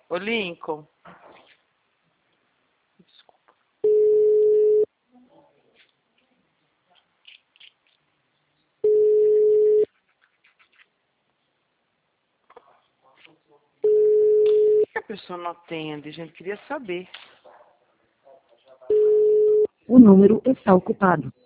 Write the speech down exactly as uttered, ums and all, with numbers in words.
Ô, Lincoln. Desculpa. Por que a pessoa não atende? A gente queria saber. O número está ocupado.